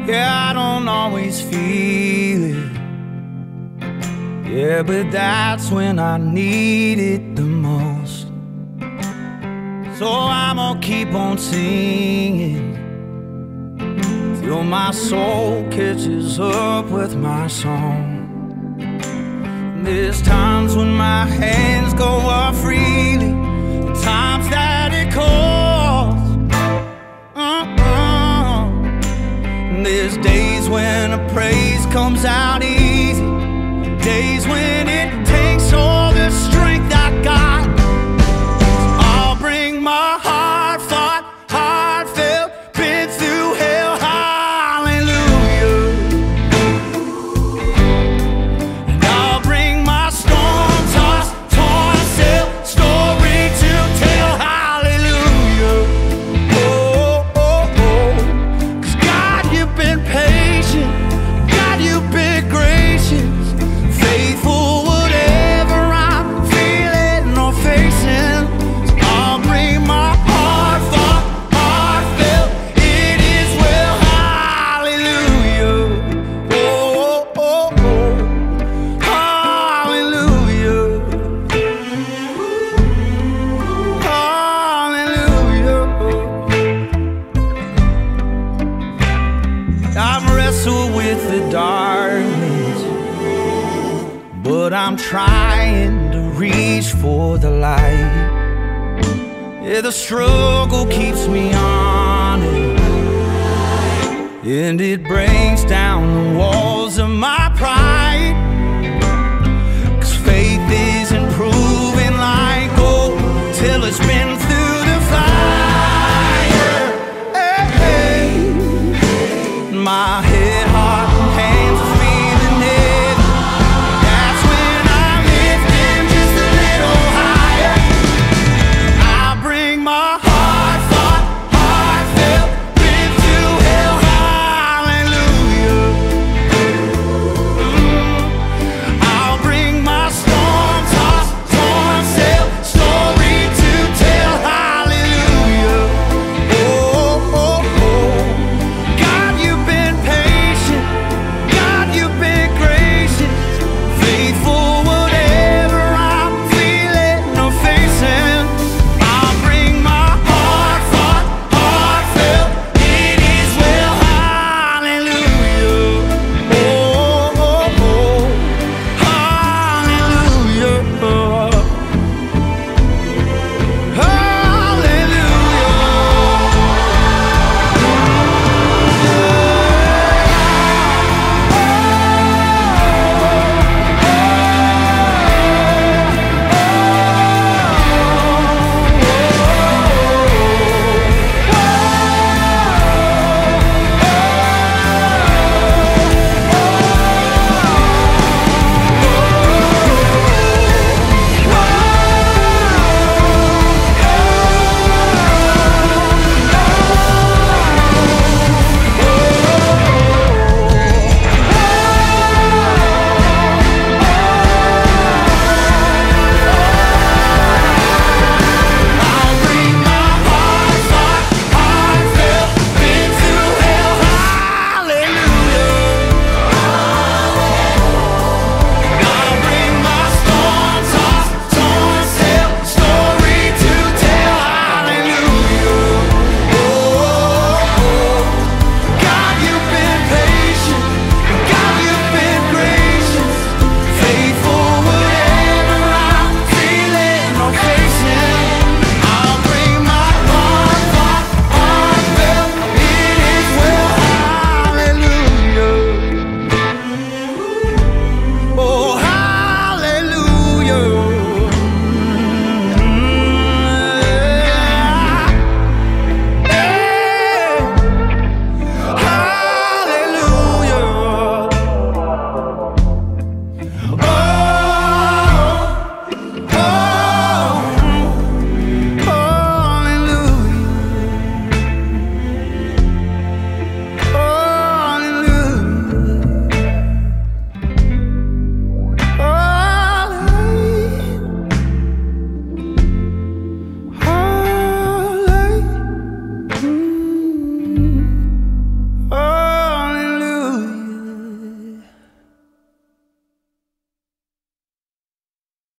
Yeah, I don't always feel it. Yeah, but that's when I need it the most. So I'm gonna keep on singing till my soul catches up with my song. There's times when my hands go up freely, times that it calls. There's days when a praise comes out easy, days when it takes all the strength I got. I'll bring my heartfelt, been through hell, hallelujah. And I'll bring my storm-tossed, torn story to tell, hallelujah. Oh, oh, oh. 'Cause God, you've been patient, God, you've been gracious, faithful whatever I'm feeling or facing. So I'll bring my heartfelt, it is well, hallelujah. Oh, oh, oh, hallelujah, hallelujah. I've wrestled with the darkness, but I'm trying to reach for the light. Yeah, the struggle keeps me honest, and it breaks down the walls of my pride.